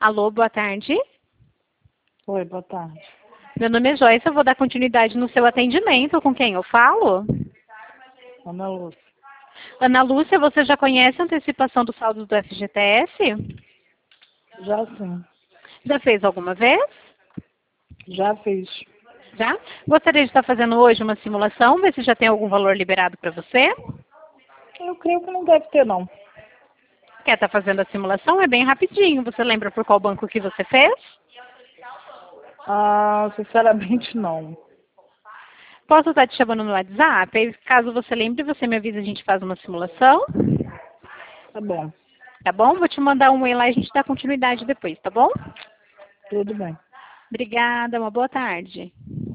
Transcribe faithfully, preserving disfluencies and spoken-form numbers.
Alô, boa tarde. Oi, boa tarde. Meu nome é Joyce, eu vou dar continuidade no seu atendimento. Com quem eu falo? Ana Lúcia. Ana Lúcia, você já conhece a antecipação do saldo do F G T S? Já sim. Já fez alguma vez? Já fiz. Já? Gostaria de estar fazendo hoje uma simulação, ver se já tem algum valor liberado para você? Eu creio que não deve ter, não. Quer estar fazendo a simulação? É bem rapidinho. Você lembra por qual banco que você fez? Ah, sinceramente, não. Posso estar te chamando no WhatsApp? Aí, caso você lembre, você me avisa, a gente faz uma simulação. Tá bom. Tá bom? Vou te mandar um e-mail lá e a gente dá continuidade depois, tá bom? Tudo bem. Obrigada, uma boa tarde.